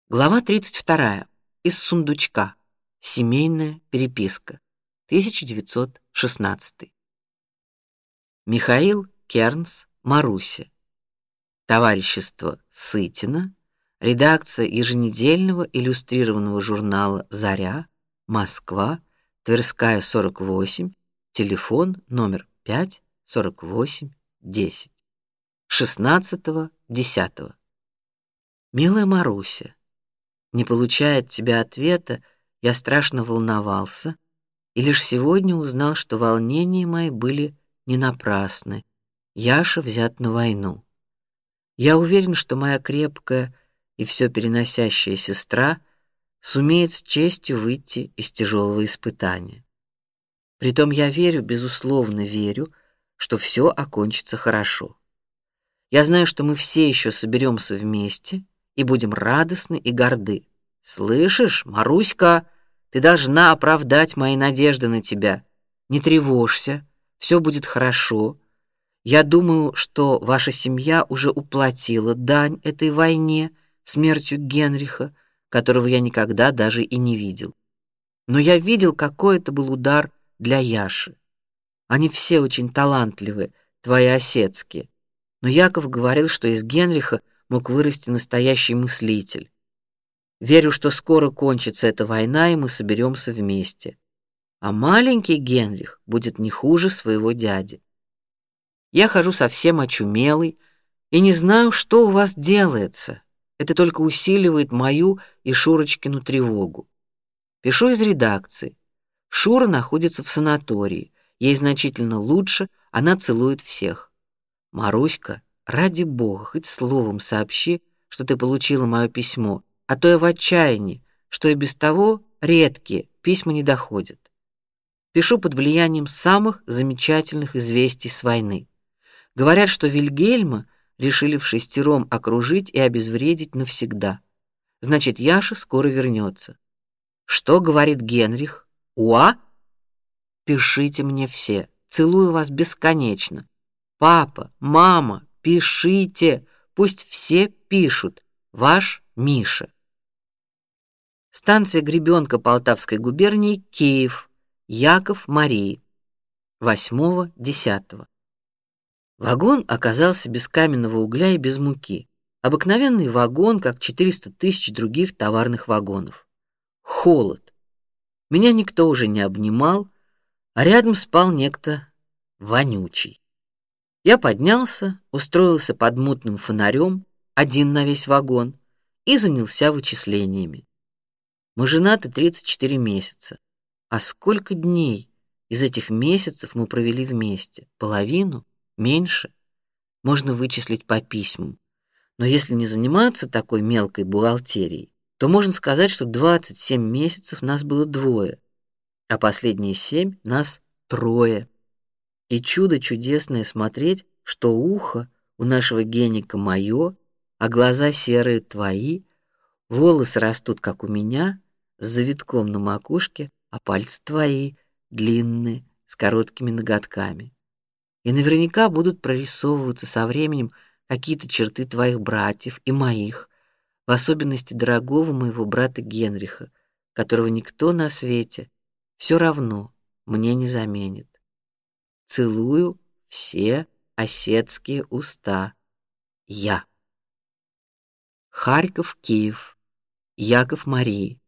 Глава 32. Из сундучка. Семейная переписка. 1916. Михаил Кернс, Маруся. Товарищество Сытина. Редакция еженедельного иллюстрированного журнала «Заря», Москва, Тверская, 48, телефон номер 5 48 10. 16.10. Милая Маруся, не получая от тебя ответа, я страшно волновался, и лишь сегодня узнал, что волнения мои были не напрасны. Яша взят на войну. Я уверен, что моя крепкая и все переносящая сестра сумеет с честью выйти из тяжелого испытания. Притом я верю, безусловно верю, что все окончится хорошо. Я знаю, что мы все еще соберемся вместе и будем радостны и горды. Слышишь, Маруська, ты должна оправдать мои надежды на тебя. Не тревожься, все будет хорошо. Я думаю, что ваша семья уже уплатила дань этой войне смертью Генриха, которого я никогда даже и не видел. Но я видел, какой это был удар для Яши. Они все очень талантливые, твои осетские. Но Яков говорил, что из Генриха мог вырасти настоящий мыслитель. Верю, что скоро кончится эта война, и мы соберемся вместе. А маленький Генрих будет не хуже своего дяди. Я хожу совсем очумелый и не знаю, что у вас делается. Это только усиливает мою и Шурочкину тревогу. Пишу из редакции. Шура находится в санатории. Ей значительно лучше, она целует всех. Маруська, ради бога, хоть словом сообщи, что ты получила мое письмо, а то я в отчаянии, что и без того редкие письма не доходят. Пишу под влиянием самых замечательных известий с войны. Говорят, что Вильгельма решили в шестером окружить и обезвредить навсегда. Значит, Яша скоро вернется. Что говорит Генрих? Уа? Пишите мне все. Целую вас бесконечно. Папа, мама, пишите. Пусть все пишут. Ваш Миша. Станция Гребенка Полтавской губернии, Киев. Яков Марии. 8.10. Вагон оказался без каменного угля и без муки. Обыкновенный вагон, как 400 тысяч других товарных вагонов. Холод. Меня никто уже не обнимал, а рядом спал некто вонючий. Я поднялся, устроился под мутным фонарем, один на весь вагон, и занялся вычислениями. Мы женаты 34 месяца. А сколько дней из этих месяцев мы провели вместе? Половину? Меньше? Можно вычислить по письмам. Но если не заниматься такой мелкой бухгалтерией, то можно сказать, что 27 месяцев нас было двое, а последние 7 нас трое. И чудо чудесное смотреть, что ухо у нашего Геника мое, а глаза серые твои, волосы растут, как у меня, с завитком на макушке, а пальцы твои длинные, с короткими ноготками. И наверняка будут прорисовываться со временем какие-то черты твоих братьев и моих, в особенности дорогого моего брата Генриха, которого никто на свете все равно мне не заменит. Целую все осетские уста. Я. Харьков, Киев. Яков Марии.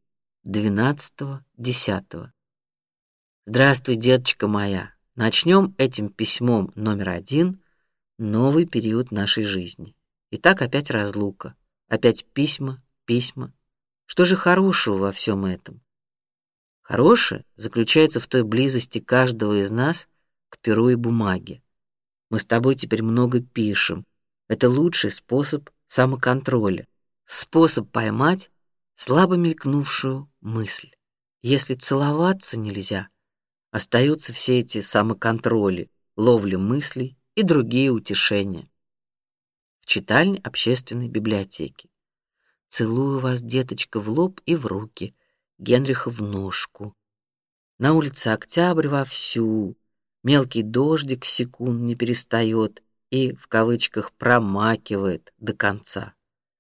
12.10. Здравствуй, деточка моя. Начнем этим письмом номер 1 новый период нашей жизни. Итак, опять разлука, опять письма, письма. Что же хорошего во всем этом? Хорошее заключается в той близости каждого из нас к перу и бумаге. Мы с тобой теперь много пишем. Это лучший способ самоконтроля, способ поймать слабо мелькнувшую мысль. Если целоваться нельзя, остаются все эти самоконтроли, ловля мыслей и другие утешения. В читальне общественной библиотеки. Целую вас, деточка, в лоб и в руки, Генриха в ножку. На улице Октябрь вовсю, мелкий дождик секунд не перестает и в кавычках промакивает до конца. В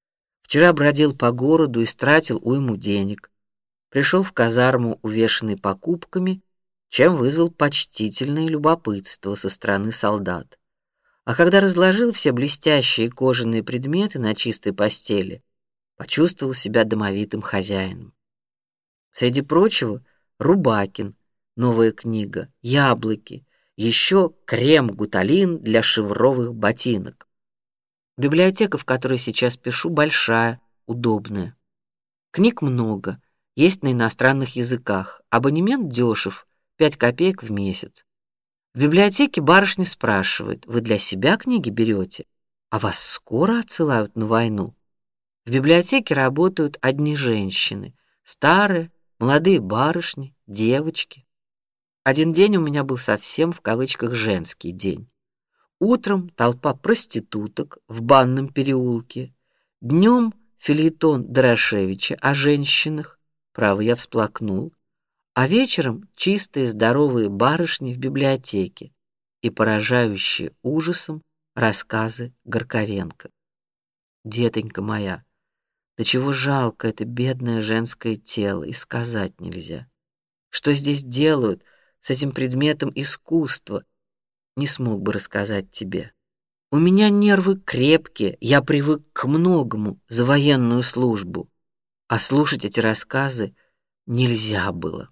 Вчера бродил по городу и стратил уйму денег. Пришел в казарму, увешанный покупками, чем вызвал почтительное любопытство со стороны солдат. А когда разложил все блестящие кожаные предметы на чистой постели, почувствовал себя домовитым хозяином. Среди прочего, Рубакин, новая книга, яблоки, еще крем-гуталин для шевровых ботинок. Библиотека, в которой сейчас пишу, большая, удобная. Книг много, есть на иностранных языках. Абонемент дешев, 5 копеек в месяц. В библиотеке барышня спрашивает: вы для себя книги берете, а вас скоро отсылают на войну? В библиотеке работают одни женщины, старые, молодые барышни, девочки. Один день у меня был совсем в кавычках женский день. Утром толпа проституток в Банном переулке, днем фельетон Дорошевича о женщинах, право я всплакнул, а вечером чистые здоровые барышни в библиотеке и поражающие ужасом рассказы Горковенко. Детонька моя, до чего жалко это бедное женское тело, и сказать нельзя. Что здесь делают с этим предметом искусства, не смог бы рассказать тебе. У меня нервы крепкие, я привык к многому за военную службу, а слушать эти рассказы нельзя было.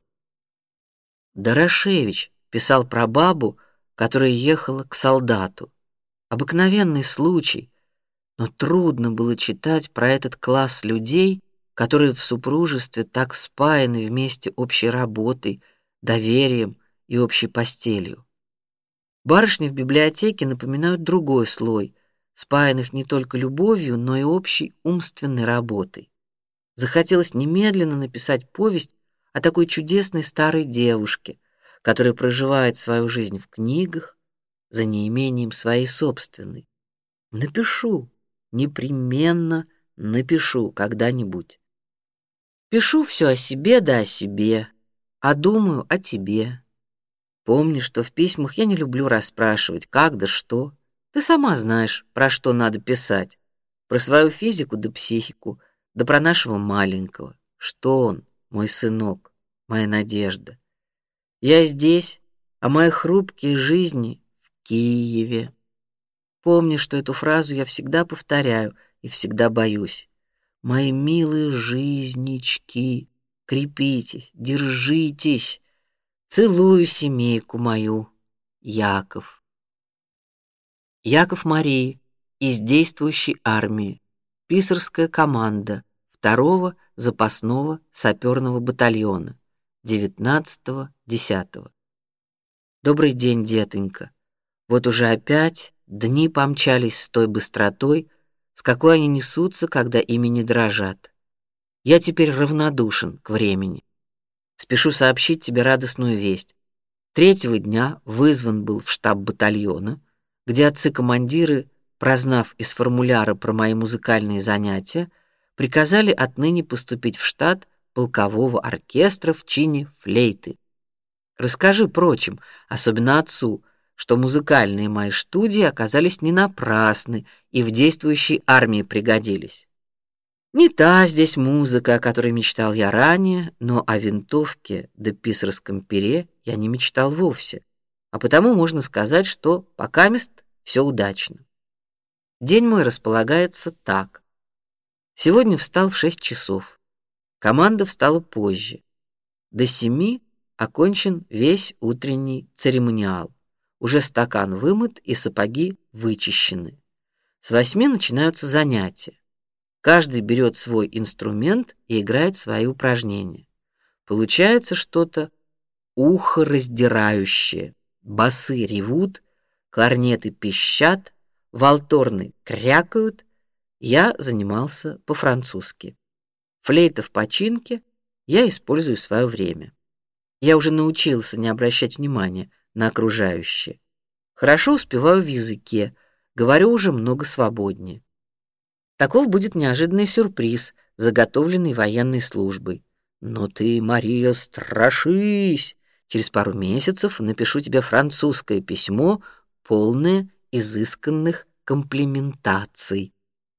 Дорошевич писал про бабу, которая ехала к солдату. Обыкновенный случай, но трудно было читать про этот класс людей, которые в супружестве так спаяны вместе общей работой, доверием и общей постелью. Барышни в библиотеке напоминают другой слой, спаянных не только любовью, но и общей умственной работой. Захотелось немедленно написать повесть о такой чудесной старой девушке, которая проживает свою жизнь в книгах за неимением своей собственной. Напишу, непременно напишу когда-нибудь. Пишу все о себе да о себе, а думаю о тебе. Помни, что в письмах я не люблю расспрашивать, как да что. Ты сама знаешь, про что надо писать. Про свою физику да психику, да про нашего маленького. Что он, мой сынок, моя надежда. Я здесь, а мои хрупкие жизни в Киеве. Помни, что эту фразу я всегда повторяю и всегда боюсь. Мои милые жизнички, крепитесь, держитесь. Целую семейку мою, Яков. Яков Марии из действующей армии, писарская команда 2-го запасного саперного батальона, 19-10. Добрый день, детонька. Вот уже опять дни помчались с той быстротой, с какой они несутся, когда ими не дрожат. Я теперь равнодушен к времени. Спешу сообщить тебе радостную весть. 3-го дня вызван был в штаб батальона, где отцы-командиры, прознав из формуляра про мои музыкальные занятия, приказали отныне поступить в штат полкового оркестра в чине флейты. Расскажи прочим, особенно отцу, что музыкальные мои студии оказались не напрасны и в действующей армии пригодились. Не та здесь музыка, о которой мечтал я ранее, но о винтовке да писарском пере я не мечтал вовсе, а потому можно сказать, что покамест все удачно. День мой располагается так. Сегодня встал в 6 часов. Команда встала позже. До 7 окончен весь утренний церемониал. Уже стакан вымыт и сапоги вычищены. С 8 начинаются занятия. Каждый берет свой инструмент и играет свои упражнения. Получается что-то ухораздирающее. Басы ревут, кларнеты пищат, валторны крякают. Я занимался по-французски. Флейта в починке, я использую свое время. Я уже научился не обращать внимания на окружающее. Хорошо успеваю в языке, говорю уже много свободнее. Таков будет неожиданный сюрприз, заготовленный военной службой. Но ты, Мария, страшись. Через пару месяцев напишу тебе французское письмо, полное изысканных комплиментаций.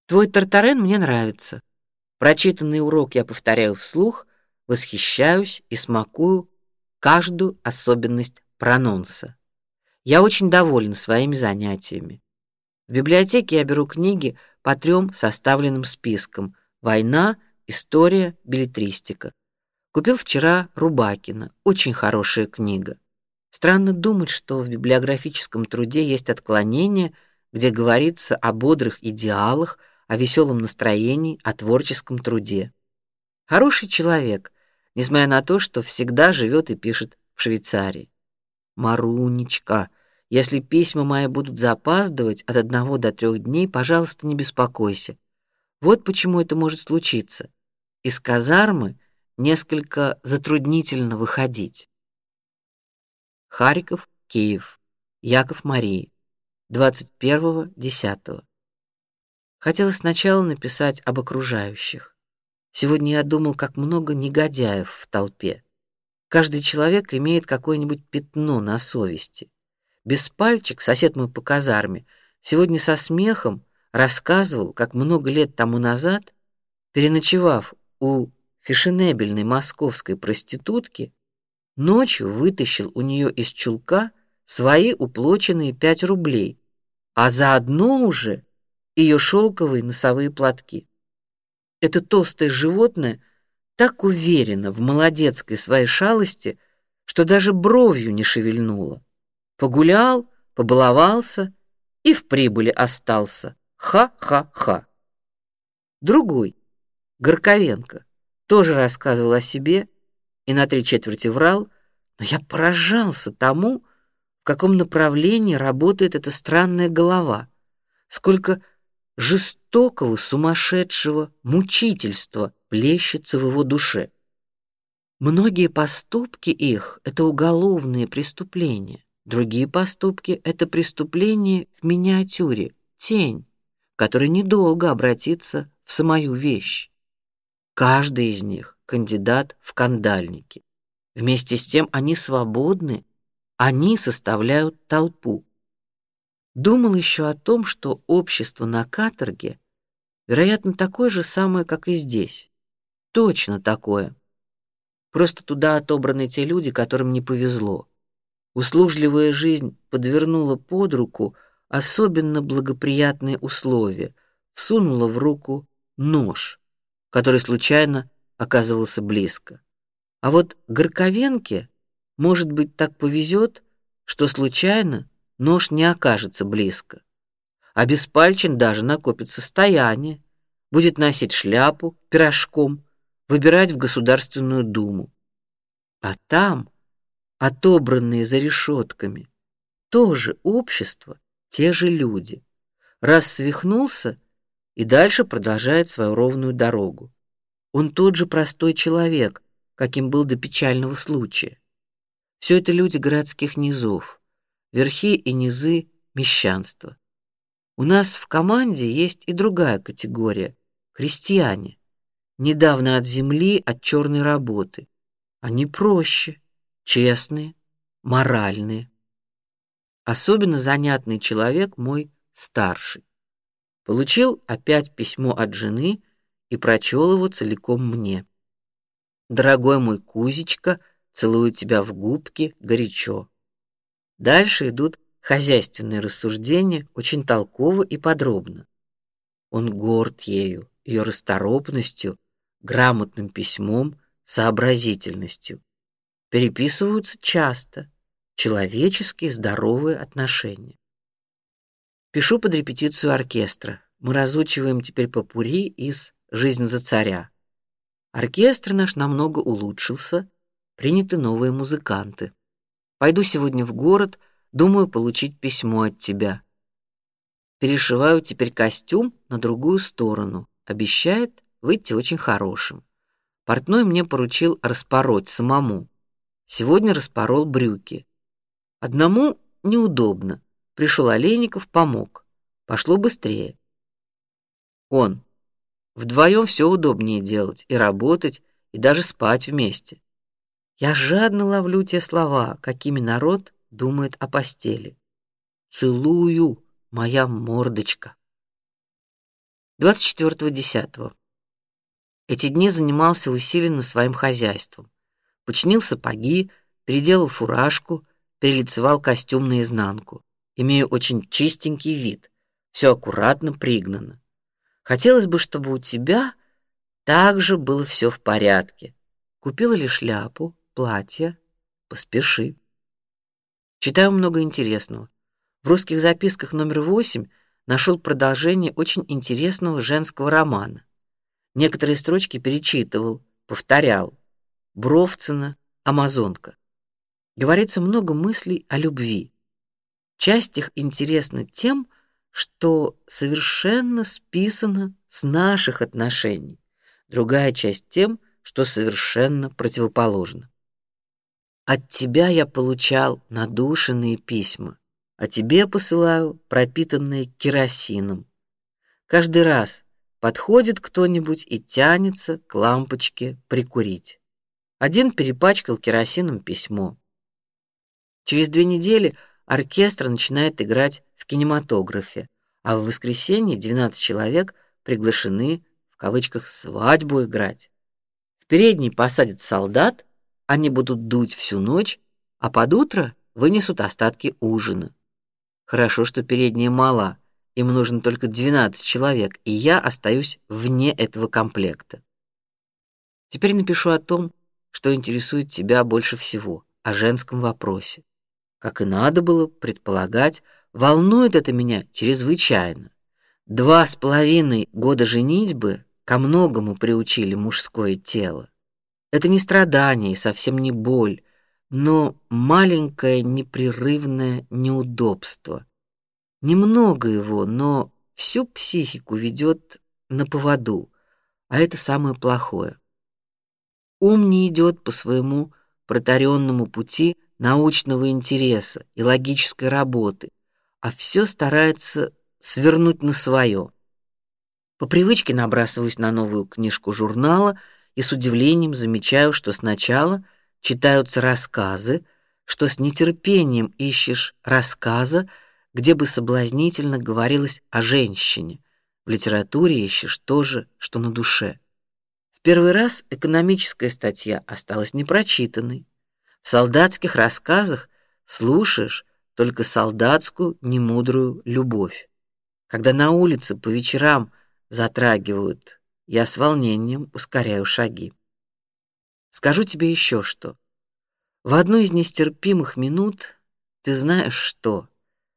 Твой Тартарен мне нравится. Прочитанный урок я повторяю вслух, восхищаюсь и смакую каждую особенность прононса. Я очень доволен своими занятиями. В библиотеке я беру книги по 3 составленным спискам: война, история, беллетристика. Купил вчера Рубакина, очень хорошая книга. Странно думать, что в библиографическом труде есть отклонение, где говорится о бодрых идеалах, о веселом настроении, о творческом труде. Хороший человек, несмотря на то, что всегда живет и пишет в Швейцарии. Марунечка, если письма мои будут запаздывать от 1 до 3 дней, пожалуйста, не беспокойся. Вот почему это может случиться. Из казармы несколько затруднительно выходить. Харьков, Киев, Яков Марии, 21.10. Хотелось сначала написать об окружающих. Сегодня я думал, как много негодяев в толпе. Каждый человек имеет какое-нибудь пятно на совести. Беспальчик, сосед мой по казарме, сегодня со смехом рассказывал, как много лет тому назад, переночевав у фешенебельной московской проститутки, ночью вытащил у нее из чулка свои уплоченные 5 рублей, а заодно уже ее шелковые носовые платки. Это толстое животное так уверенно в молодецкой своей шалости, что даже бровью не шевельнуло. Погулял, побаловался и в прибыли остался. Ха-ха-ха. Другой, Горковенко, тоже рассказывал о себе и на 3/4 врал, но я поражался тому, в каком направлении работает эта странная голова, сколько жестокого, сумасшедшего мучительства плещется в его душе. Многие поступки их — это уголовные преступления, другие поступки — это преступления в миниатюре, тень, которая недолго обратится в самую вещь. Каждый из них — кандидат в кандальники. Вместе с тем они свободны, они составляют толпу. Думал еще о том, что общество на каторге, вероятно, такое же самое, как и здесь. Точно такое. Просто туда отобраны те люди, которым не повезло. Услужливая жизнь подвернула под руку особенно благоприятные условия, всунула в руку нож, который случайно оказывался близко. А вот Горковенке, может быть, так повезет, что случайно нож не окажется близко. А Беспальчин даже накопит состояние, будет носить шляпу пирожком, выбирать в Государственную Думу. А там, отобранные за решетками, тоже общество, те же люди. Раз свихнулся и дальше продолжает свою ровную дорогу. Он тот же простой человек, каким был до печального случая. Все это люди городских низов, верхи и низы мещанства. У нас в команде есть и другая категория — крестьяне, недавно от земли, от черной работы. Они проще, честные, моральные. Особенно занятный человек мой старший. Получил опять письмо от жены и прочел его целиком мне. Дорогой мой Кузечка, целую тебя в губки горячо. Дальше идут хозяйственные рассуждения, очень толково и подробно. Он горд ею, ее расторопностью, грамотным письмом, сообразительностью. Переписываются часто, человеческие здоровые отношения. Пишу под репетицию оркестра. Мы разучиваем теперь попурри из «Жизнь за царя». Оркестр наш намного улучшился, приняты новые музыканты. Пойду сегодня в город, думаю получить письмо от тебя. Перешиваю теперь костюм на другую сторону. Обещает выйти очень хорошим. Портной мне поручил распороть самому. Сегодня распорол брюки. Одному неудобно. Пришел Олейников, помог. Пошло быстрее. Он. Вдвоем все удобнее делать, и работать, и даже спать вместе. Я жадно ловлю те слова, какими народ думает о постели. Целую, моя мордочка. 24.10. Эти дни занимался усиленно своим хозяйством. Починил сапоги, переделал фуражку, перелицевал костюм наизнанку. Имею очень чистенький вид, все аккуратно пригнано. Хотелось бы, чтобы у тебя также было все в порядке. Купила ли шляпу, платье? Поспеши. Читаю много интересного. В русских записках номер 8 нашел продолжение очень интересного женского романа. Некоторые строчки перечитывал, повторял. Бровцина «Амазонка». Говорится много мыслей о любви. Часть их интересна тем, что совершенно списана с наших отношений. Другая часть тем, что совершенно противоположна. От тебя я получал надушенные письма, а тебе посылаю пропитанные керосином. Каждый раз подходит кто-нибудь и тянется к лампочке прикурить. Один перепачкал керосином письмо. Через 2 недели оркестр начинает играть в кинематографе, а в воскресенье 12 человек приглашены в кавычках свадьбу играть. В передней посадят солдат, они будут дуть всю ночь, а под утро вынесут остатки ужина. Хорошо, что передняя мала, им нужно только 12 человек, и я остаюсь вне этого комплекта. Теперь напишу о том, что интересует тебя больше всего, о женском вопросе. Как и надо было предполагать, волнует это меня чрезвычайно. 2,5 года женитьбы ко многому приучили мужское тело. Это не страдание и совсем не боль, но маленькое непрерывное неудобство. Немного его, но всю психику ведет на поводу, а это самое плохое. Ум не идет по своему протаренному пути научного интереса и логической работы, а все старается свернуть на свое. По привычке набрасываюсь на новую книжку журнала и с удивлением замечаю, что сначала читаются рассказы, что с нетерпением ищешь рассказа, где бы соблазнительно говорилось о женщине. В литературе ищешь то же, что на душе. В первый раз экономическая статья осталась непрочитанной. В солдатских рассказах слушаешь только солдатскую немудрую любовь. Когда на улице по вечерам затрагивают, я с волнением ускоряю шаги. Скажу тебе еще что. В одну из нестерпимых минут ты знаешь что?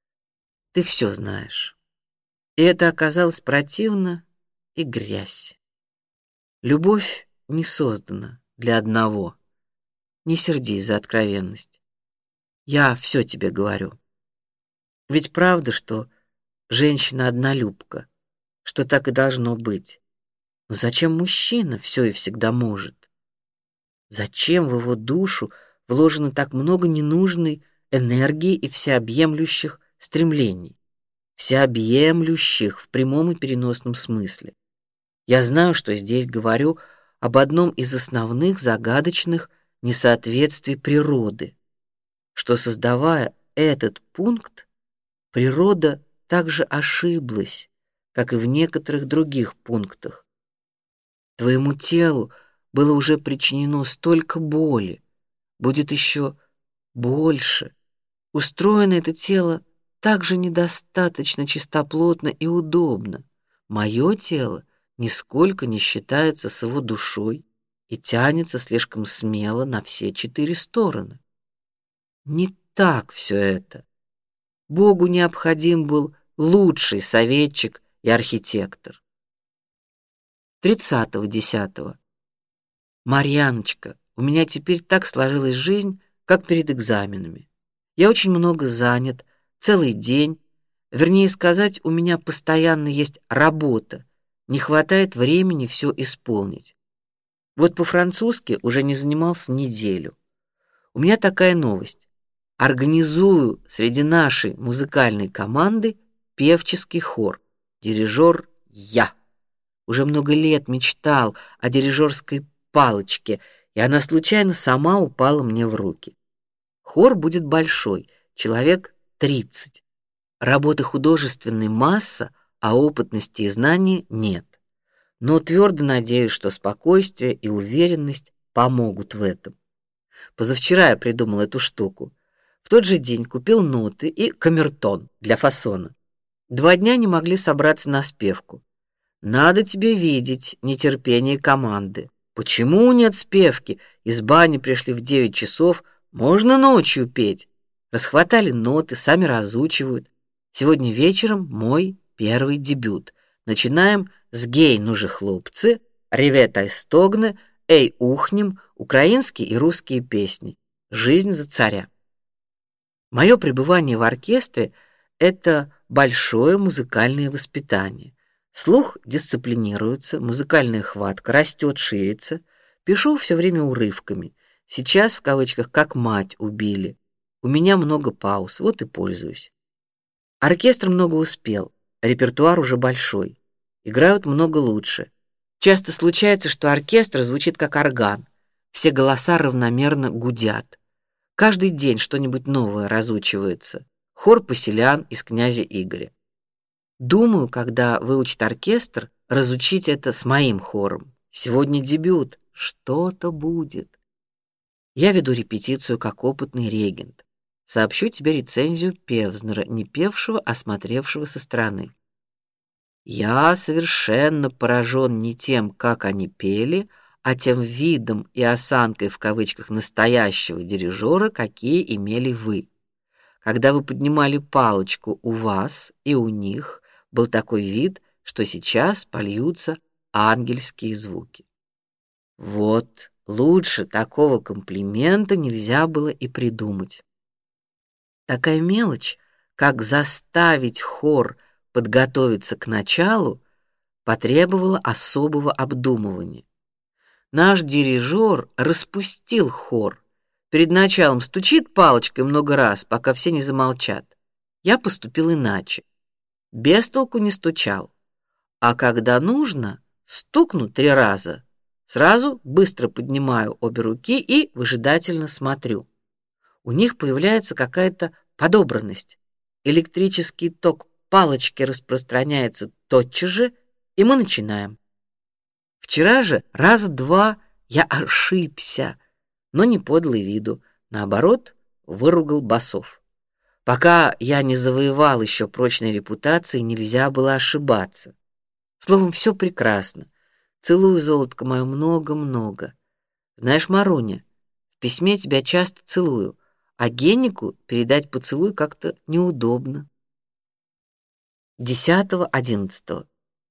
Ты все знаешь. И это оказалось противно и грязь. Любовь не создана для одного. Не сердись за откровенность. Я все тебе говорю. Ведь правда, что женщина однолюбка, что так и должно быть. Но зачем мужчина все и всегда может? Зачем в его душу вложено так много ненужной энергии и всеобъемлющих стремлений? Всеобъемлющих в прямом и переносном смысле. Я знаю, что здесь говорю об одном из основных загадочных несоответствий природы, что, создавая этот пункт, природа также ошиблась, как и в некоторых других пунктах. Твоему телу было уже причинено столько боли, будет еще больше. Устроено это тело также недостаточно чистоплотно и удобно. Мое тело нисколько не считается с его душой и тянется слишком смело на все 4 стороны. Не так все это. Богу необходим был лучший советчик и архитектор. 30.10. Марьяночка, у меня теперь так сложилась жизнь, как перед экзаменами. Я очень много занят, целый день. Вернее сказать, у меня постоянно есть работа. Не хватает времени все исполнить. Вот по-французски уже не занимался неделю. У меня такая новость. Организую среди нашей музыкальной команды певческий хор. Дирижер я. Уже много лет мечтал о дирижерской палочке, и она случайно сама упала мне в руки. Хор будет большой, человек 30. Работы художественной масса, а опытности и знаний нет. Но твердо надеюсь, что спокойствие и уверенность помогут в этом. Позавчера я придумал эту штуку. В тот же день купил ноты и камертон для фасона. 2 дня не могли собраться на спевку. Надо тебе видеть нетерпение команды. Почему нет спевки? Из бани пришли в 9 часов, можно ночью петь. Расхватали ноты, сами разучивают. Сегодня вечером мой первый дебют. Начинаем с «Гей, ну же, хлопцы», «Ревет ай стогне», «Эй, ухнем», украинские и русские песни. «Жизнь за царя». Мое пребывание в оркестре — это большое музыкальное воспитание. Слух дисциплинируется, музыкальная хватка растет, ширится. Пишу все время урывками. Сейчас, в кавычках, как мать убили. У меня много пауз, вот и пользуюсь. Оркестр много успел, репертуар уже большой. Играют много лучше. Часто случается, что оркестр звучит как орган. Все голоса равномерно гудят. Каждый день что-нибудь новое разучивается. Хор поселян из «Князя Игоря». Думаю, когда выучит оркестр, разучить это с моим хором. Сегодня дебют, что-то будет. Я веду репетицию как опытный регент. Сообщу тебе рецензию Певзнера, не певшего, а смотревшего со стороны. Я совершенно поражен не тем, как они пели, а тем видом и осанкой в кавычках настоящего дирижера, какие имели вы. Когда вы поднимали палочку, у вас и у них был такой вид, что сейчас польются ангельские звуки. Вот, лучше такого комплимента нельзя было и придумать. Такая мелочь, как заставить хор подготовиться к началу, потребовала особого обдумывания. Наш дирижер распустил хор. Перед началом стучит палочкой много раз, пока все не замолчат. Я поступил иначе. Без толку не стучал. А когда нужно, стукну 3 раза. Сразу быстро поднимаю обе руки и выжидательно смотрю. У них появляется какая-то подобранность. Электрический ток палочки распространяется тотчас же, и мы начинаем. Вчера же раза 2 я ошибся, но не подал виду, наоборот, выругал басов. Пока я не завоевал еще прочной репутации, нельзя было ошибаться. Словом, все прекрасно. Целую, золотко мое, много-много. Знаешь, Маруня, в письме тебя часто целую, а Геннику передать поцелуй как-то неудобно. 10.11.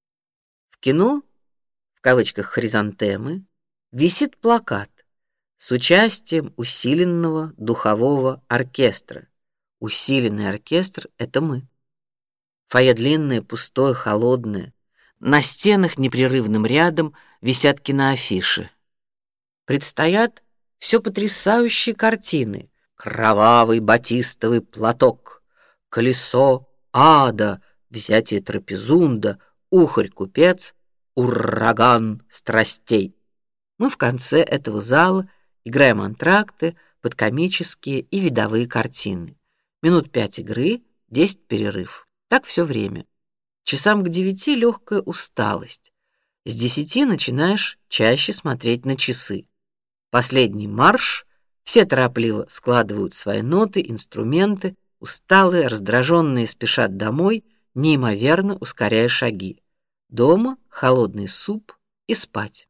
В кино, в кавычках «Хризантемы», висит плакат с участием усиленного духового оркестра. Усиленный оркестр — это мы. Фойе длинное, пустое, холодное. На стенах непрерывным рядом висят киноафиши. Предстоят все потрясающие картины. Кровавый батистовый платок, колесо ада, взятие Трапезунда, ухарь-купец, ураган страстей. Мы в конце этого зала играем антракты под комические и видовые картины. Минут 5 игры, 10 перерыв. Так все время. Часам к 9 легкая усталость. С 10 начинаешь чаще смотреть на часы. Последний марш, все торопливо складывают свои ноты, инструменты, усталые, раздраженные спешат домой, неимоверно ускоряя шаги. Дома холодный суп и спать.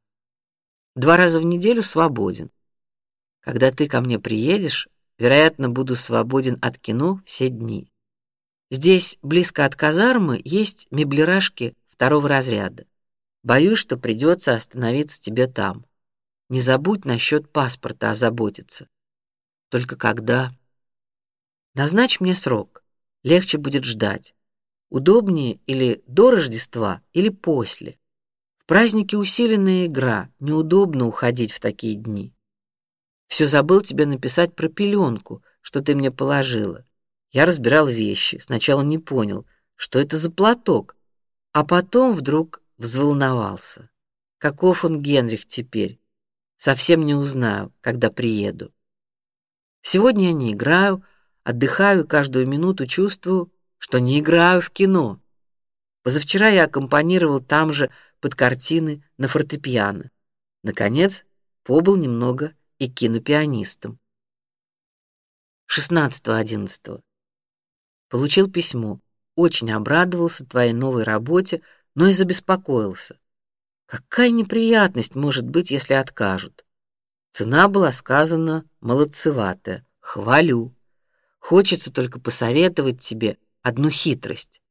2 раза в неделю свободен. Когда ты ко мне приедешь, вероятно, буду свободен от кино все дни. Здесь, близко от казармы, есть меблирашки 2-го разряда. Боюсь, что придется остановиться тебе там. Не забудь насчет паспорта озаботиться. Только когда? Назначь мне срок. Легче будет ждать. Удобнее или до Рождества, или после. В праздники усиленная игра, неудобно уходить в такие дни. Все забыл тебе написать про пеленку, что ты мне положила. Я разбирал вещи, сначала не понял, что это за платок, а потом вдруг взволновался. Каков он, Генрих, теперь? Совсем не узнаю, когда приеду. Сегодня я не играю, отдыхаю, каждую минуту чувствую, что не играю в кино. Позавчера я аккомпанировал там же под картины на фортепиано. Наконец, побыл немного и кинопианистом. 16.11. Получил письмо. Очень обрадовался твоей новой работе, но и забеспокоился. Какая неприятность может быть, если откажут? Цена была сказана молодцеватая. Хвалю. Хочется только посоветовать тебе одну хитрость.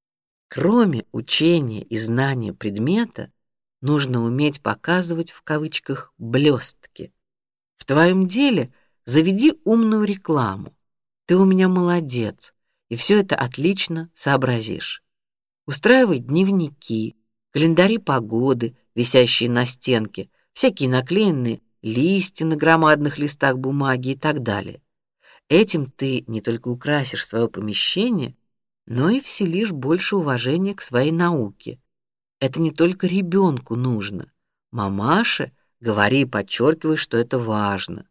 Кроме учения и знания предмета, нужно уметь показывать в кавычках блестки. В твоем деле заведи умную рекламу. Ты у меня молодец, и все это отлично сообразишь. Устраивай дневники, календари погоды, висящие на стенке, всякие наклеенные листья на громадных листах бумаги и так далее. Этим ты не только украсишь свое помещение, но и вселишь больше уважения к своей науке. Это не только ребенку нужно. Мамаше говори и подчеркивай, что это важно.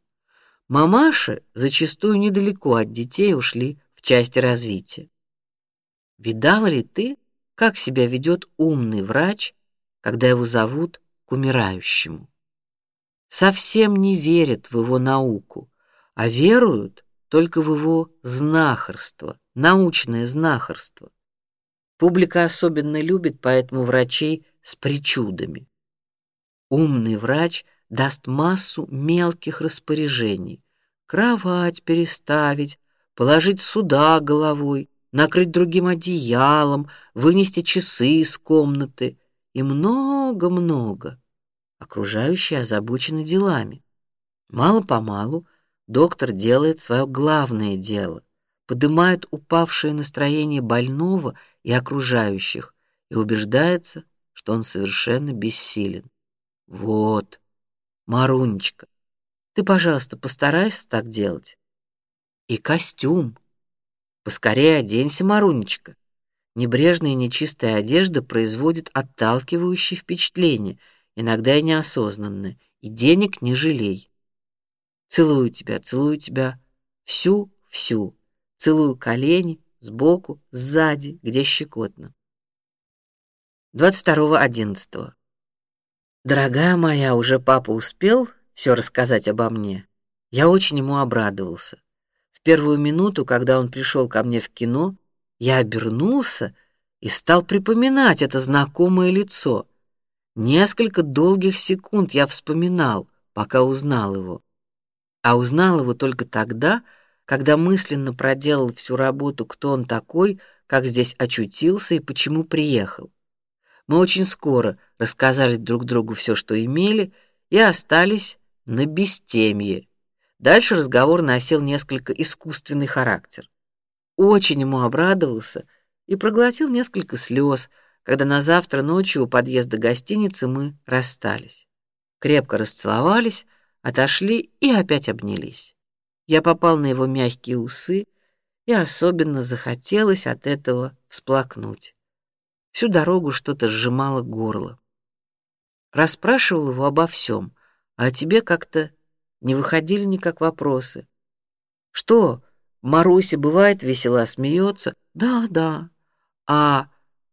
Мамаши зачастую недалеко от детей ушли в части развития. Видала ли ты, как себя ведет умный врач, когда его зовут к умирающему? Совсем не верят в его науку, а веруют только в его знахарство, научное знахарство. Публика особенно любит поэтому врачей с причудами. Умный врач даст массу мелких распоряжений: кровать переставить, положить сюда головой, накрыть другим одеялом, вынести часы из комнаты и много-много. Окружающие озабочены делами. Мало-помалу доктор делает свое главное дело, поднимает упавшее настроение больного и окружающих и убеждается, что он совершенно бессилен. Вот, Марунечка, ты, пожалуйста, постарайся так делать. И костюм. Поскорее оденься, Марунечка. Небрежная и нечистая одежда производит отталкивающее впечатление, иногда и неосознанное, и денег не жалей. Целую тебя всю. Целую колени, сбоку, сзади, где щекотно. 22.11. Дорогая моя, уже папа успел все рассказать обо мне. Я очень ему обрадовался. В первую минуту, когда он пришел ко мне в кино, я обернулся и стал припоминать это знакомое лицо. Несколько долгих секунд я вспоминал, пока узнал его. А узнал его только тогда, когда мысленно проделал всю работу, кто он такой, как здесь очутился и почему приехал. Мы очень скоро рассказали друг другу все, что имели, и остались на бестемье. Дальше разговор носил несколько искусственный характер. Очень ему обрадовался и проглотил несколько слез, когда на завтра ночью у подъезда гостиницы мы расстались. Крепко расцеловались, отошли и опять обнялись. Я попал на его мягкие усы, и особенно захотелось от этого всплакнуть. Всю дорогу что-то сжимало горло. Расспрашивал его обо всем, а о тебе как-то не выходили никак вопросы. Что, Маруся бывает весела, смеется? Да, да. А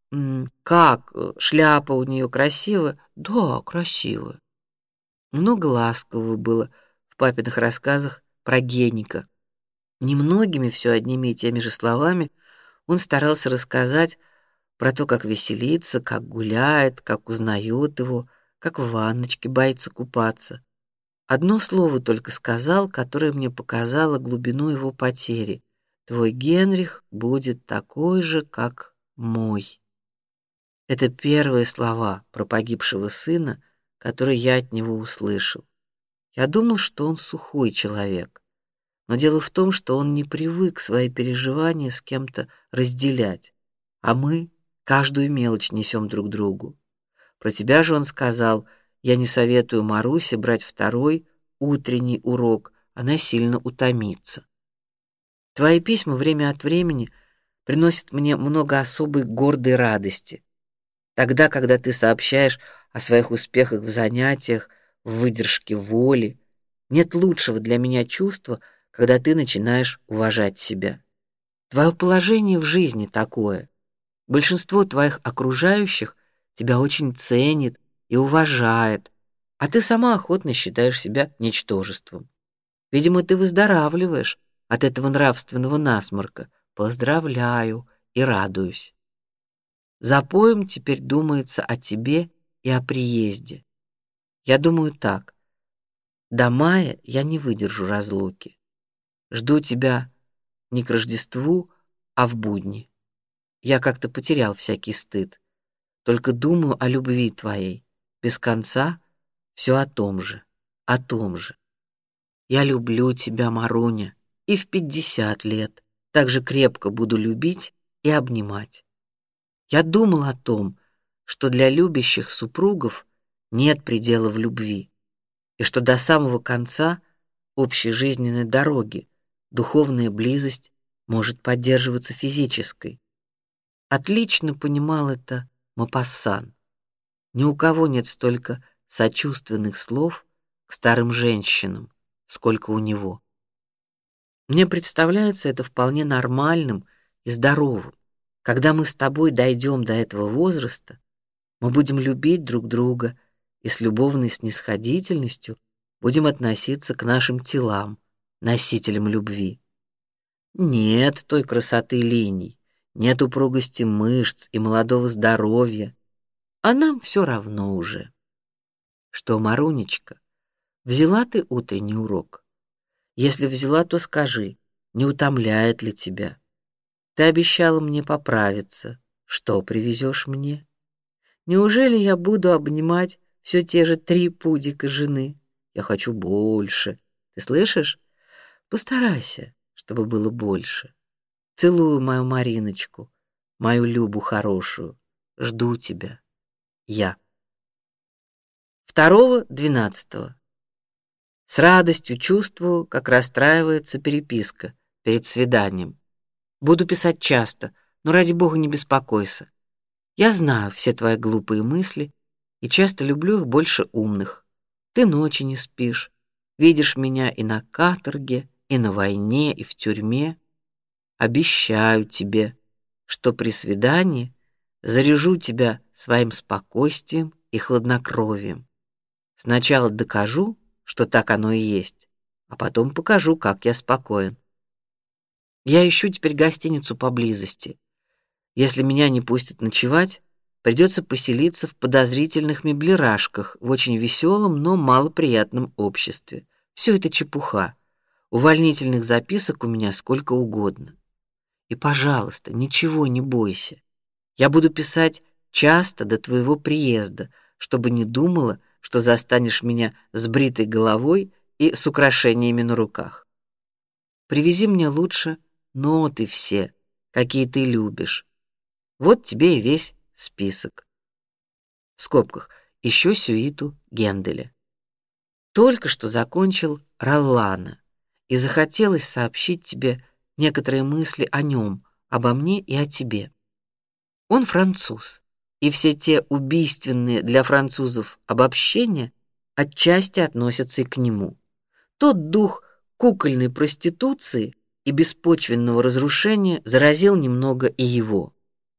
как, шляпа у нее красивая? Да, красивая. Много ласкового было в папиных рассказах про Геника. Немногими, все одними и теми же словами он старался рассказать про то, как веселится, как гуляет, как узнает его, как в ванночке боится купаться. Одно слово только сказал, которое мне показало глубину его потери: твой Генрих будет такой же, как мой. Это первые слова про погибшего сына, которые я от него услышал. Я думал, что он сухой человек, но дело в том, что он не привык свои переживания с кем-то разделять, а мы каждую мелочь несем друг другу. Про тебя же он сказал: я не советую Марусе брать второй утренний урок, она сильно утомится. Твои письма время от времени приносят мне много особой гордой радости. Тогда, когда ты сообщаешь о своих успехах в занятиях, в выдержке воли, нет лучшего для меня чувства, когда ты начинаешь уважать себя. Твое положение в жизни такое. Большинство твоих окружающих тебя очень ценит и уважает, а ты сама охотно считаешь себя ничтожеством. Видимо, ты выздоравливаешь от этого нравственного насморка. Поздравляю и радуюсь. За поем теперь думается о тебе и о приезде. Я думаю так: до мая я не выдержу разлуки. Жду тебя не к Рождеству, а в будни. Я как-то потерял всякий стыд. Только думаю о любви твоей. Без конца все о том же, о том же. Я люблю тебя, Маруня, и в 50 лет так же крепко буду любить и обнимать. Я думал о том, что для любящих супругов нет предела в любви, и что до самого конца общей жизненной дороги духовная близость может поддерживаться физической. Отлично понимал это Мопассан. Ни у кого нет столько сочувственных слов к старым женщинам, сколько у него. Мне представляется это вполне нормальным и здоровым. Когда мы с тобой дойдем до этого возраста, мы будем любить друг друга и с любовной снисходительностью будем относиться к нашим телам, носителям любви. Нет той красоты линий, нет упругости мышц и молодого здоровья, а нам все равно уже. Что, Марунечка, взяла ты утренний урок? Если взяла, то скажи, не утомляет ли тебя? Ты обещала мне поправиться. Что привезешь мне? Неужели я буду обнимать все те же 3 пудика жены? Я хочу больше. Ты слышишь? Постарайся, чтобы было больше. Целую мою Мариночку, мою Любу хорошую. Жду тебя. Я. 2.12. С радостью чувствую, как расстраивается переписка перед свиданием. Буду писать часто, но ради бога не беспокойся. Я знаю все твои глупые мысли и часто люблю их больше умных. Ты ночи не спишь, видишь меня и на каторге, и на войне, и в тюрьме. Обещаю тебе, что при свидании заряжу тебя своим спокойствием и хладнокровием. Сначала докажу, что так оно и есть, а потом покажу, как я спокоен. Я ищу теперь гостиницу поблизости. Если меня не пустят ночевать, придется поселиться в подозрительных меблирашках в очень веселом, но малоприятном обществе. Все это чепуха. Увольнительных записок у меня сколько угодно. И, пожалуйста, ничего не бойся. Я буду писать часто до твоего приезда, чтобы не думала, что застанешь меня с бритой головой и с украшениями на руках. Привези мне лучше ноты все, какие ты любишь. Вот тебе и весь список. В скобках еще сюиту Генделя. Только что закончил Роллана, и захотелось сообщить тебе некоторые мысли о нем, обо мне и о тебе. Он француз, и все те убийственные для французов обобщения отчасти относятся и к нему. Тот дух кукольной проституции и беспочвенного разрушения заразил немного и его.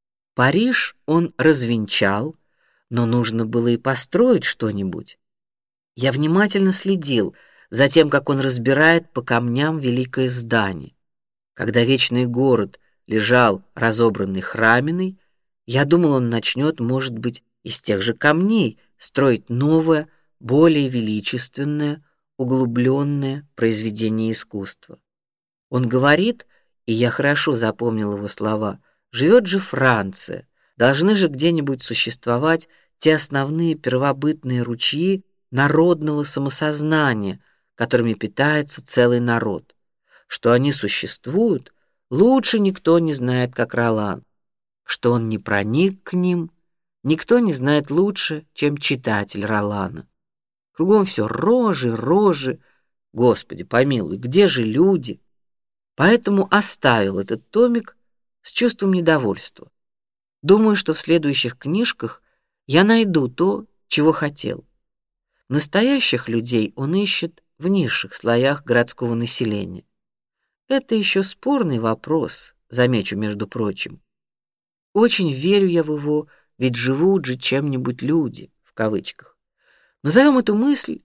Париж он развенчал, но нужно было и построить что-нибудь. Я внимательно следил за тем, как он разбирает по камням великое здание. Когда вечный город лежал разобранный храминой, я думал, он начнет, может быть, из тех же камней строить новое, более величественное, углубленное произведение искусства. Он говорит, и я хорошо запомнил его слова: живет же Франция, должны же где-нибудь существовать те основные первобытные ручьи народного самосознания, которыми питается целый народ. Что они существуют, лучше никто не знает, как Ролан. Что он не проник к ним, никто не знает лучше, чем читатель Ролана. Кругом все рожи, рожи. Господи, помилуй, где же люди? Поэтому оставил этот томик с чувством недовольства. Думаю, что в следующих книжках я найду то, чего хотел. Настоящих людей он ищет в низших слоях городского населения. Это еще спорный вопрос, замечу между прочим. Очень верю я в его, ведь живут же чем-нибудь люди, в кавычках. Назовем эту мысль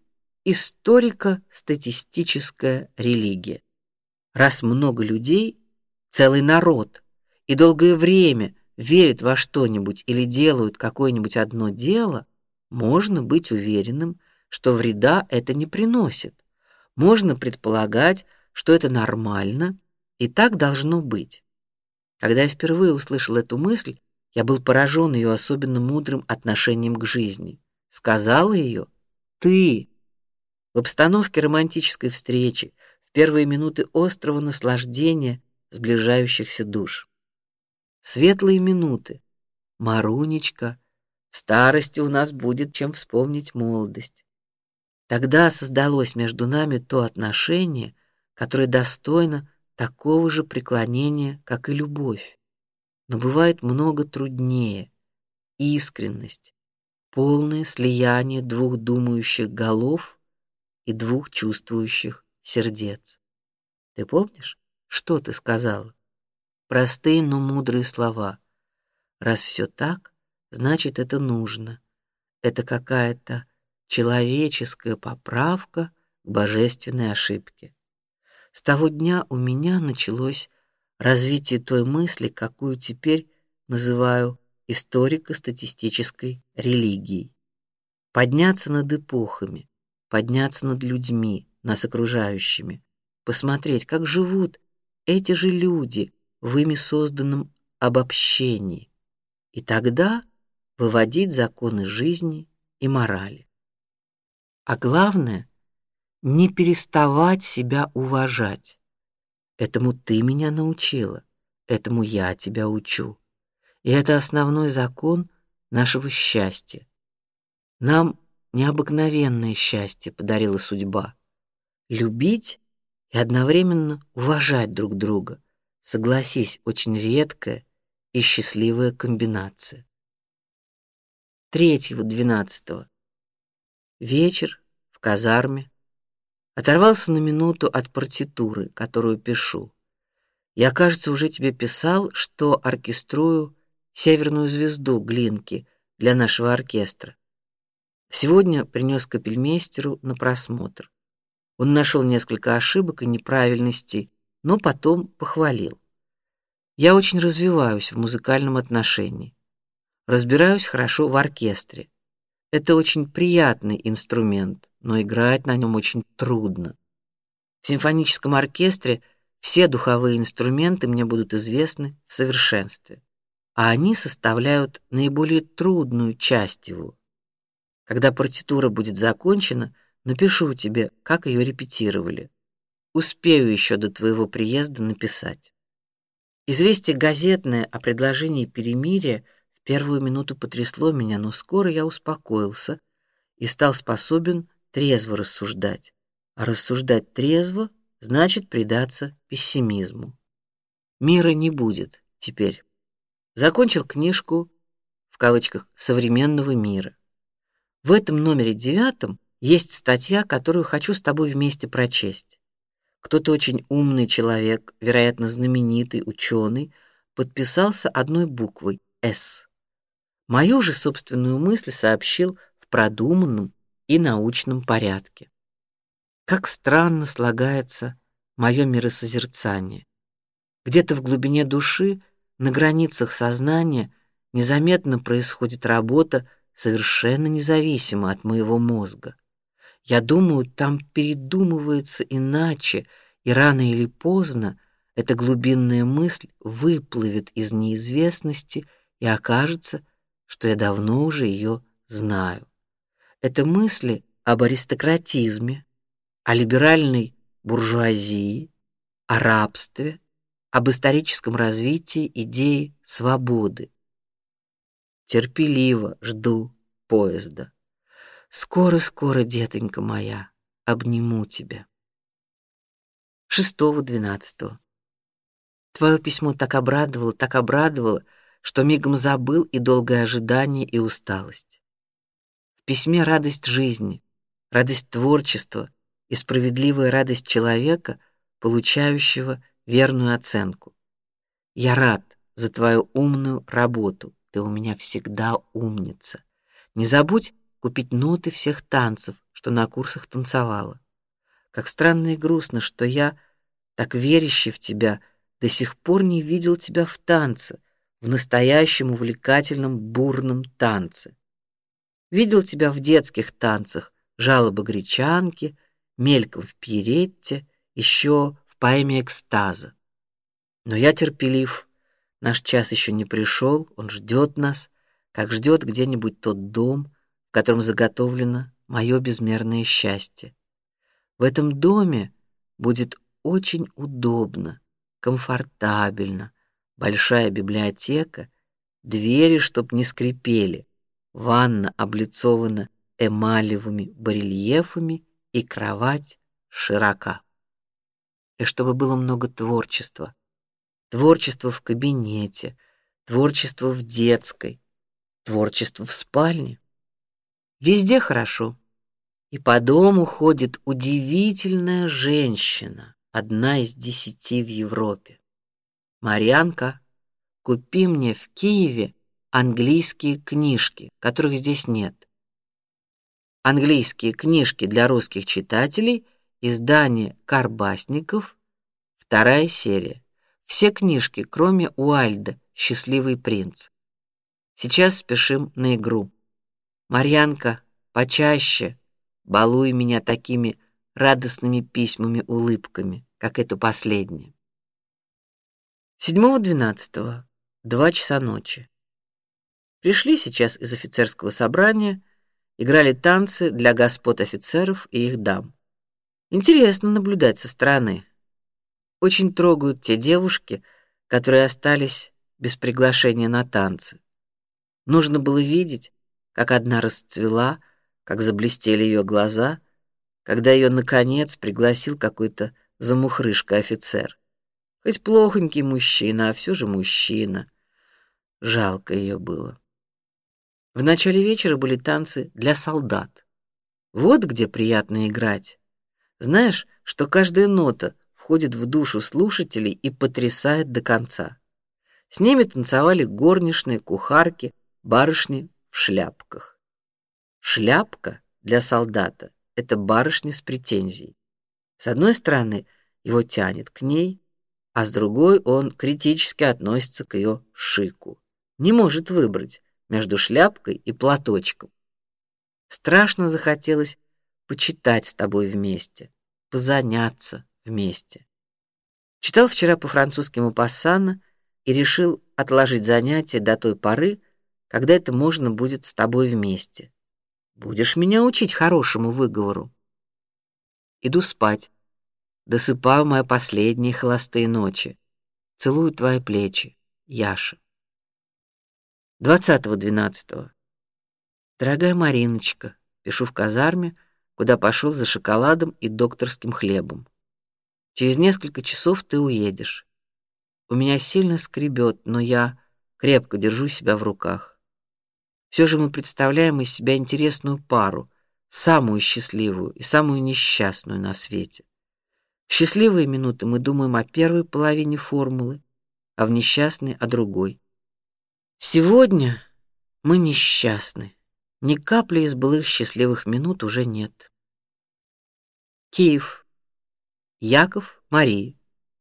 историко-статистическая религия. Раз много людей, целый народ, и долгое время верят во что-нибудь или делают какое-нибудь одно дело, можно быть уверенным, что вреда это не приносит. Можно предполагать, что это нормально, и так должно быть. Когда я впервые услышал эту мысль, я был поражен ее особенно мудрым отношением к жизни. Сказала ее ты в обстановке романтической встречи, в первые минуты острого наслаждения сближающихся душ. Светлые минуты. Марунечка, в старости у нас будет чем вспомнить молодость. Тогда создалось между нами то отношение, которое достойно такого же преклонения, как и любовь. Но бывает много труднее. Искренность, полное слияние двух думающих голов и двух чувствующих сердец. Ты помнишь, что ты сказала? Простые, но мудрые слова. Раз все так, значит, это нужно. Это какая-то человеческая поправка к божественной ошибке. С того дня у меня началось развитие той мысли, какую теперь называю историко-статистической религией. Подняться над эпохами, подняться над людьми, нас окружающими, посмотреть, как живут эти же люди в ими созданном обобщении, и тогда выводить законы жизни и морали. А главное, не переставать себя уважать. Этому ты меня научила, этому я тебя учу. И это основной закон нашего счастья. Нам необыкновенное счастье подарила судьба. Любить и одновременно уважать друг друга. Согласись, очень редкая и счастливая комбинация. 3.12. Вечер в казарме. Оторвался на минуту от партитуры, которую пишу. Я, кажется, уже тебе писал, что оркеструю «Северную звезду» Глинки для нашего оркестра. Сегодня принес капельмейстеру на просмотр. Он нашел несколько ошибок и неправильностей, но потом похвалил. Я очень развиваюсь в музыкальном отношении. Разбираюсь хорошо в оркестре. Это очень приятный инструмент, но играть на нем очень трудно. В симфоническом оркестре все духовые инструменты мне будут известны в совершенстве, а они составляют наиболее трудную часть его. Когда партитура будет закончена, напишу тебе, как ее репетировали. Успею еще до твоего приезда написать. Известие газетное о предложении перемирия в первую минуту потрясло меня, но скоро я успокоился и стал способен трезво рассуждать. А рассуждать трезво значит предаться пессимизму. Мира не будет теперь. Закончил книжку в кавычках современного мира. В этом номере 9 есть статья, которую хочу с тобой вместе прочесть. Кто-то очень умный человек, вероятно, знаменитый ученый, подписался одной буквой «С». Мою же собственную мысль сообщил в продуманном и научном порядке. Как странно слагается мое миросозерцание. Где-то в глубине души, на границах сознания, незаметно происходит работа, совершенно независимо от моего мозга. Я думаю, там передумывается иначе, и рано или поздно эта глубинная мысль выплывет из неизвестности и окажется, что я давно уже ее знаю. Это мысли об аристократизме, о либеральной буржуазии, о рабстве, об историческом развитии идеи свободы. Терпеливо жду поезда. Скоро-скоро, детонька моя, обниму тебя. 6.12. Твое письмо так обрадовало, что мигом забыл и долгое ожидание, и усталость. В письме радость жизни, радость творчества и справедливая радость человека, получающего верную оценку. Я рад, за твою умную работу. Ты у меня всегда умница. Не забудь купить ноты всех танцев, что на курсах танцевала. Как странно и грустно, что я, так верящий в тебя, до сих пор не видел тебя в танце, в настоящем увлекательном бурном танце. Видел тебя в детских танцах, жалобы гречанки, мельком в пьеретте, еще в поэме экстаза. Но я терпелив. Наш час еще не пришел, он ждет нас, как ждет где-нибудь тот дом, в котором заготовлено мое безмерное счастье. В этом доме будет очень удобно, комфортабельно, большая библиотека, двери, чтоб не скрипели, ванна облицована эмалевыми барельефами и кровать широка. И чтобы было много творчества. Творчество в кабинете, творчество в детской, творчество в спальне. Везде хорошо. И по дому ходит удивительная женщина, одна из 10 в Европе. Марьянка, купи мне в Киеве английские книжки, которых здесь нет. Английские книжки для русских читателей, издание Карбасников, 2 серия. Все книжки, кроме Уайльда «Счастливый принц». Сейчас спешим на игру. Марьянка, почаще балуй меня такими радостными письмами-улыбками, как это последнее. 7.12. 2 часа ночи. Пришли сейчас из офицерского собрания, играли танцы для господ офицеров и их дам. Интересно наблюдать со стороны. Очень трогают те девушки, которые остались без приглашения на танцы. Нужно было видеть, как одна расцвела, как заблестели ее глаза, когда ее наконец пригласил какой-то замухрышка-офицер. Хоть плохонький мужчина, а все же мужчина. Жалко ее было. В начале вечера были танцы для солдат. Вот где приятно играть. Знаешь, что каждая нота входит в душу слушателей и потрясает до конца. С ними танцевали горничные, кухарки, барышни в шляпках. Шляпка для солдата — это барышня с претензией. С одной стороны, его тянет к ней, а с другой он критически относится к ее шику. Не может выбрать между шляпкой и платочком. Страшно захотелось почитать с тобой вместе, позаняться вместе. Читал вчера по-французски Мопассана и решил отложить занятия до той поры, когда это можно будет с тобой вместе. Будешь меня учить хорошему выговору. Иду спать. Досыпаю мои последние холостые ночи. Целую твои плечи, Яша. 20.12. Дорогая Мариночка, пишу в казарме, куда пошел за шоколадом и докторским хлебом. Через несколько часов ты уедешь. У меня сильно скребет, но я крепко держу себя в руках. Все же мы представляем из себя интересную пару, самую счастливую и самую несчастную на свете. В счастливые минуты мы думаем о первой половине формулы, а в несчастные — о другой. Сегодня мы несчастны. Ни капли из былых счастливых минут уже нет. Киев. Яков Марии.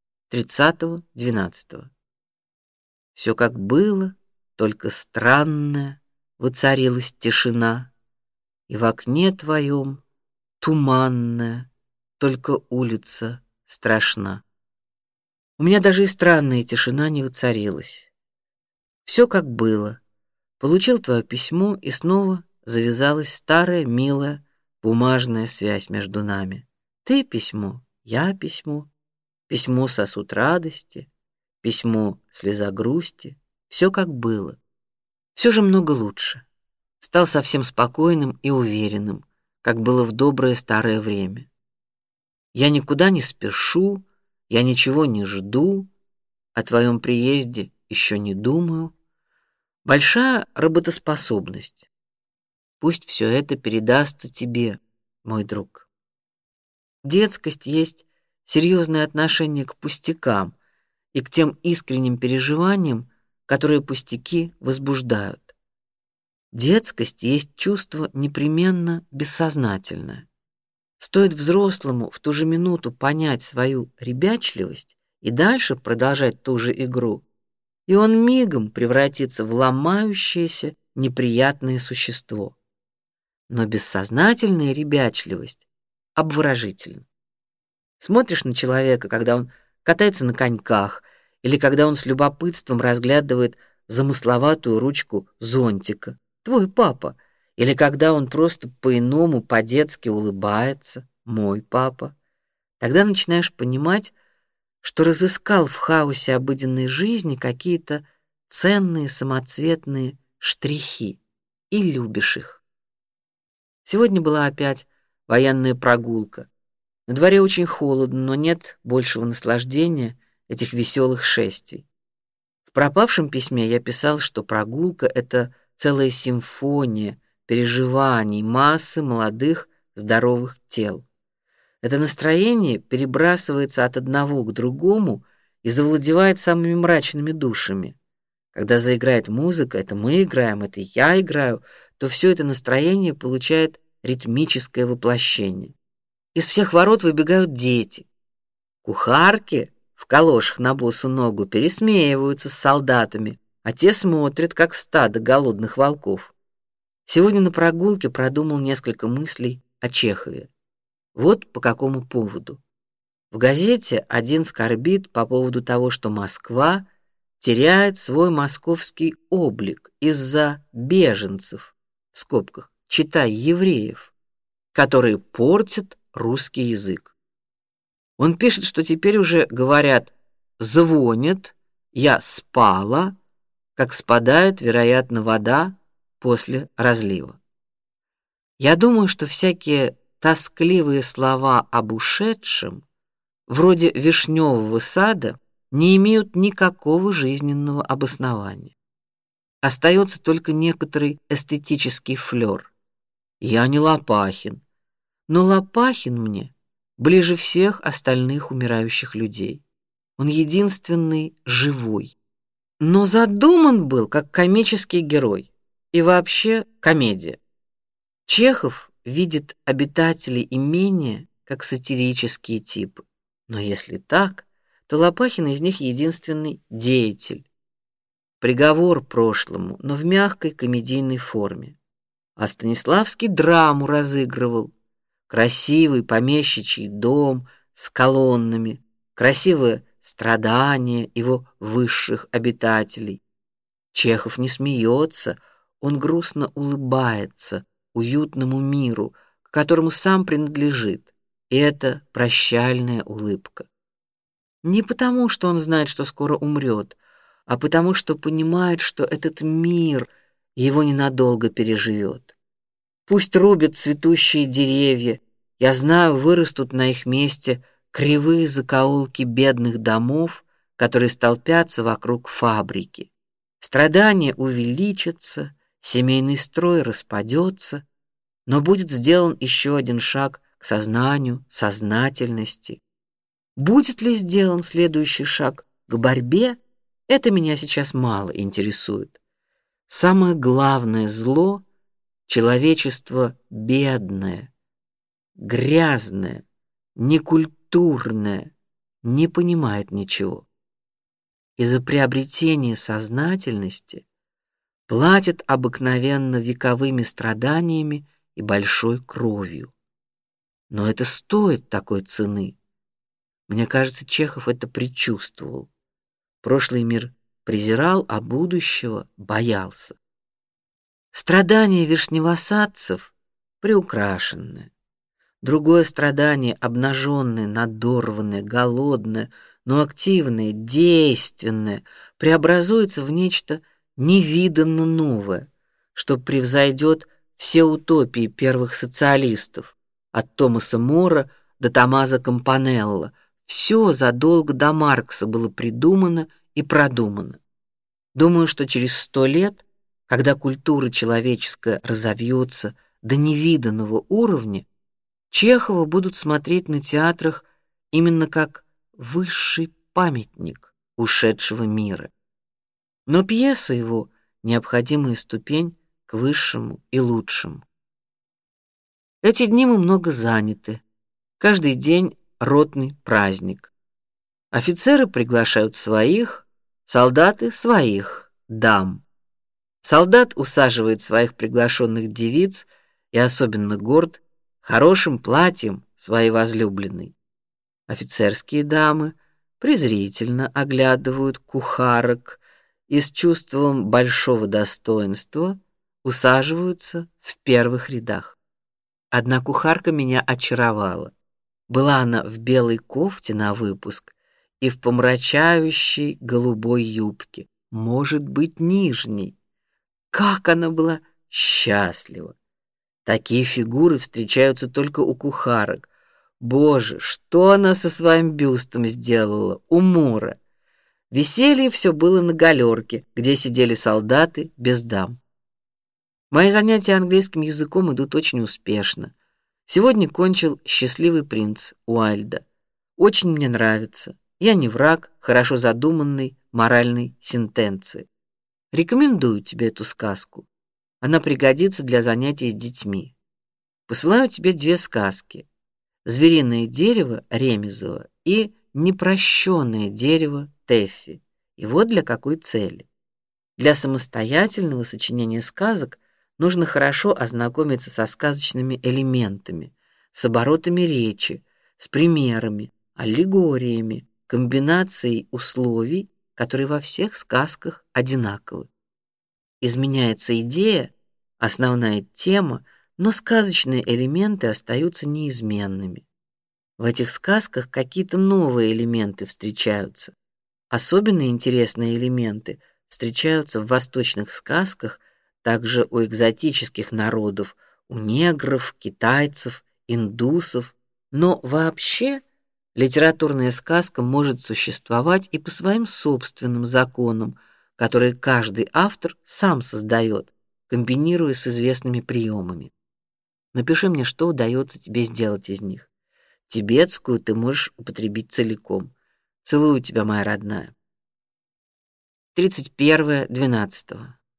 30.12. Все как было, только странная воцарилась тишина, и в окне твоем туманная, только улица страшна. У меня даже и странная тишина не воцарилась. Все как было. Получил твое письмо, и снова завязалась старая милая бумажная связь между нами. Ты письмо, я письмо, письмо сосуд радости, письмо слеза грусти. Все как было. Все же много лучше. Стал совсем спокойным и уверенным, как было в доброе старое время. Я никуда не спешу, я ничего не жду, о твоем приезде еще не думаю. Большая работоспособность. Пусть все это передастся тебе, мой друг. Детскость есть серьезное отношение к пустякам и к тем искренним переживаниям, которые пустяки возбуждают. Детскость есть чувство непременно бессознательное. Стоит взрослому в ту же минуту понять свою ребячливость и дальше продолжать ту же игру, и он мигом превратится в ломающееся неприятное существо. Но бессознательная ребячливость обворожительна. Смотришь на человека, когда он катается на коньках, или когда он с любопытством разглядывает замысловатую ручку зонтика, твой папа, или когда он просто по-иному, по-детски улыбается, мой папа. Тогда начинаешь понимать, что разыскал в хаосе обыденной жизни какие-то ценные самоцветные штрихи и любишь их. Сегодня была опять военная прогулка. На дворе очень холодно, но нет большего наслаждения этих веселых шествий. В пропавшем письме я писал, что прогулка — это целая симфония переживаний массы молодых здоровых тел. Это настроение перебрасывается от одного к другому и завладевает самыми мрачными душами. Когда заиграет музыка, это мы играем, это я играю, то все это настроение получает ритмическое воплощение. Из всех ворот выбегают дети. Кухарки в калошах на босу ногу пересмеиваются с солдатами, а те смотрят, как стадо голодных волков. Сегодня на прогулке продумал несколько мыслей о Чехове. Вот по какому поводу. В газете один скорбит по поводу того, что Москва теряет свой московский облик из-за беженцев, в скобках, читай евреев, которые портят русский язык. Он пишет, что теперь уже говорят «звонят», «я спала», как спадает, вероятно, вода после разлива. Я думаю, что всякие тоскливые слова об ушедшем, вроде вишневого сада, не имеют никакого жизненного обоснования. Остается только некоторый эстетический флер. Я не Лопахин, но Лопахин мне ближе всех остальных умирающих людей. Он единственный живой. Но задуман был как комический герой и вообще комедия. Чехов видит обитателей имения как сатирические типы. Но если так, то Лопахин из них единственный деятель. Приговор прошлому, но в мягкой комедийной форме. А Станиславский драму разыгрывал. Красивый помещичий дом с колоннами, красивое страдание его высших обитателей. Чехов не смеется, он грустно улыбается уютному миру, к которому сам принадлежит, и это прощальная улыбка. Не потому, что он знает, что скоро умрет, а потому, что понимает, что этот мир его ненадолго переживет. Пусть рубят цветущие деревья, я знаю, вырастут на их месте кривые закоулки бедных домов, которые столпятся вокруг фабрики. Страдания увеличатся, семейный строй распадется, но будет сделан еще один шаг к сознанию, сознательности. Будет ли сделан следующий шаг к борьбе, это меня сейчас мало интересует. Самое главное зло — человечество бедное, грязное, некультурное, не понимает ничего. Из-за приобретения сознательности платят обыкновенно вековыми страданиями и большой кровью. Но это стоит такой цены. Мне кажется, Чехов это предчувствовал. Прошлый мир презирал, а будущего боялся. Страдания вишневосадцев приукрашенное. Другое страдание, обнаженное, надорванное, голодное, но активное, действенное, преобразуется в нечто невиданно новое, что превзойдет все утопии первых социалистов, от Томаса Мора до Томмазо Кампанелла. Все задолго до Маркса было придумано и продумано. Думаю, что через 100 лет, когда культура человеческая разовьется до невиданного уровня, Чехова будут смотреть на театрах именно как высший памятник ушедшего мира. Но пьеса его — необходимая ступень к высшему и лучшему. Эти дни мы много заняты. Каждый день ротный праздник. Офицеры приглашают своих, солдаты своих дам. Солдат усаживает своих приглашенных девиц и особенно горд хорошим платьем своей возлюбленной. Офицерские дамы презрительно оглядывают кухарок и с чувством большого достоинства усаживаются в первых рядах. Одна кухарка меня очаровала. Была она в белой кофте на выпуск и в помрачающей голубой юбке, может быть, нижней. Как она была счастлива! Такие фигуры встречаются только у кухарок. Боже, что она со своим бюстом сделала, умора! Веселье все было на галерке, где сидели солдаты без дам. Мои занятия английским языком идут очень успешно. Сегодня кончил «Счастливый принц» Уайльда. Очень мне нравится. Я не враг хорошо задуманной моральной сентенции. Рекомендую тебе эту сказку. Она пригодится для занятий с детьми. Посылаю тебе две сказки: «Звериное дерево» Ремезова и «Непрощенное дерево» Тэффи. И вот для какой цели. Для самостоятельного сочинения сказок нужно хорошо ознакомиться со сказочными элементами, с оборотами речи, с примерами, аллегориями, комбинацией условий, которые во всех сказках одинаковы. Изменяется идея, основная тема, но сказочные элементы остаются неизменными. В этих сказках какие-то новые элементы встречаются. Особенно интересные элементы встречаются в восточных сказках, также у экзотических народов, у негров, китайцев, индусов. Но вообще литературная сказка может существовать и по своим собственным законам, которые каждый автор сам создает, комбинируя с известными приемами. Напиши мне, что удается тебе сделать из них. Тибетскую ты можешь употребить целиком. Целую тебя, моя родная. 31.12.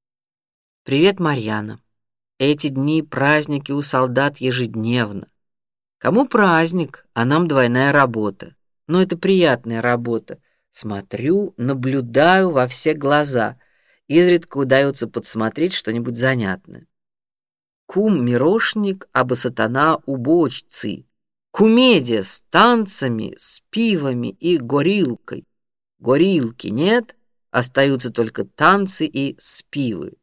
Привет, Марьяна. Эти дни праздники у солдат ежедневно. Кому праздник, а нам двойная работа. Но это приятная работа. Смотрю, наблюдаю во все глаза. Изредка удается подсмотреть что-нибудь занятное. Кум мирошник, аба сатана убочцы. Кумедия с танцами, с пивами и горилкой. Горилки нет, остаются только танцы и спивы.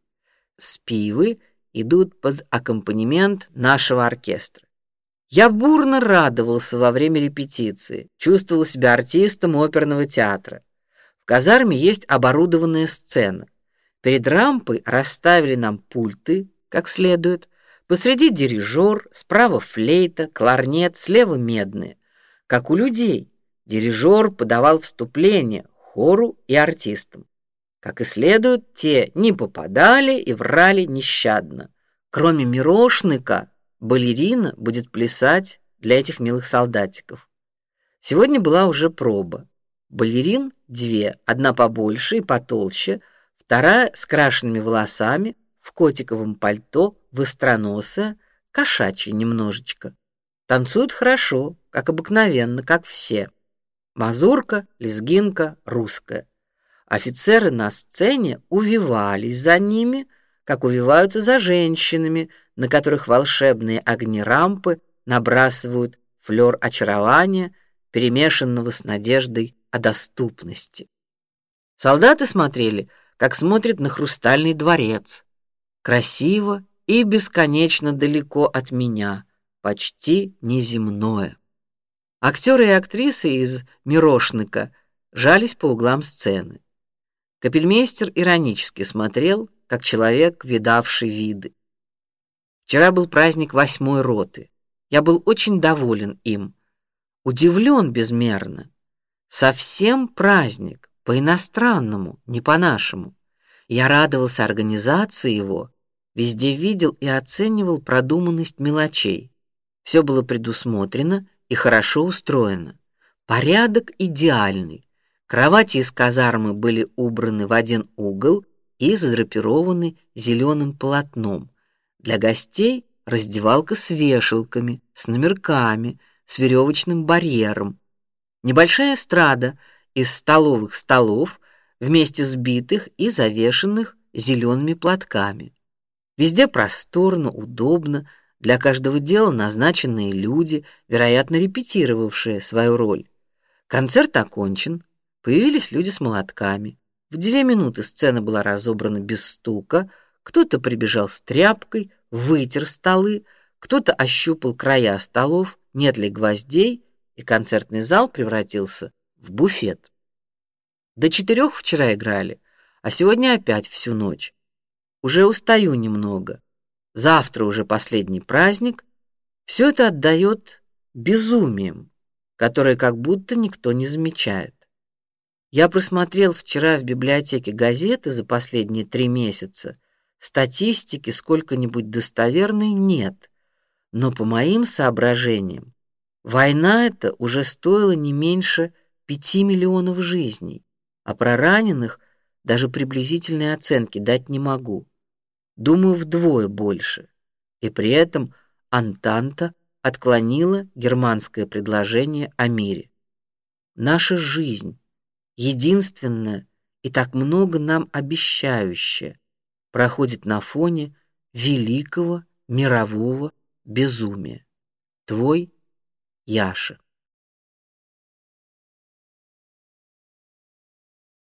Спивы идут под аккомпанемент нашего оркестра. Я бурно радовался во время репетиции, чувствовал себя артистом оперного театра. В казарме есть оборудованная сцена. Перед рампой расставили нам пульты, как следует. Посреди дирижер, справа флейта, кларнет, слева медные. Как у людей, дирижер подавал вступление хору и артистам. Как и следует, те не попадали и врали нещадно. Кроме мирошника, балерина будет плясать для этих милых солдатиков. Сегодня была уже проба. Балерин две, одна побольше и потолще, вторая с крашенными волосами, в котиковом пальто, востроносая, кошачья немножечко. Танцуют хорошо, как обыкновенно, как все. Мазурка, лезгинка, русская. Офицеры на сцене увивались за ними, как увиваются за женщинами, на которых волшебные огни рампы набрасывают флёр очарования, перемешанного с надеждой о доступности. Солдаты смотрели, как смотрят на хрустальный дворец. Красиво и бесконечно далеко от меня, почти неземное. Актеры и актрисы из «Мирошника» жались по углам сцены. Капельмейстер иронически смотрел, как человек, видавший виды. Вчера был праздник 8-й роты. Я был очень доволен им, удивлен безмерно. Совсем праздник, по-иностранному, не по-нашему. Я радовался организации его, везде видел и оценивал продуманность мелочей. Все было предусмотрено и хорошо устроено. Порядок идеальный. Кровати из казармы были убраны в один угол и задрапированы зеленым полотном. Для гостей раздевалка с вешалками, с номерками, с веревочным барьером. Небольшая эстрада из столовых столов, вместе сбитых и завешенных зелеными платками. Везде просторно, удобно, для каждого дела назначенные люди, вероятно, репетировавшие свою роль. Концерт окончен, появились люди с молотками. В 2 минуты сцена была разобрана без стука, кто-то прибежал с тряпкой, вытер столы, кто-то ощупал края столов, нет ли гвоздей, и концертный зал превратился в буфет. До 4 вчера играли, а сегодня опять всю ночь. Уже устаю немного. Завтра уже последний праздник. Все это отдает безумием, которое как будто никто не замечает. Я просмотрел вчера в библиотеке газеты за последние 3 месяца. Статистики сколько-нибудь достоверной нет, но по моим соображениям, война эта уже стоила не меньше 5 миллионов жизней, а про раненых даже приблизительной оценки дать не могу. Думаю, вдвое больше. И при этом Антанта отклонила германское предложение о мире. Наша жизнь, единственная и так много нам обещающая, проходит на фоне великого мирового безумия. Твой Яша.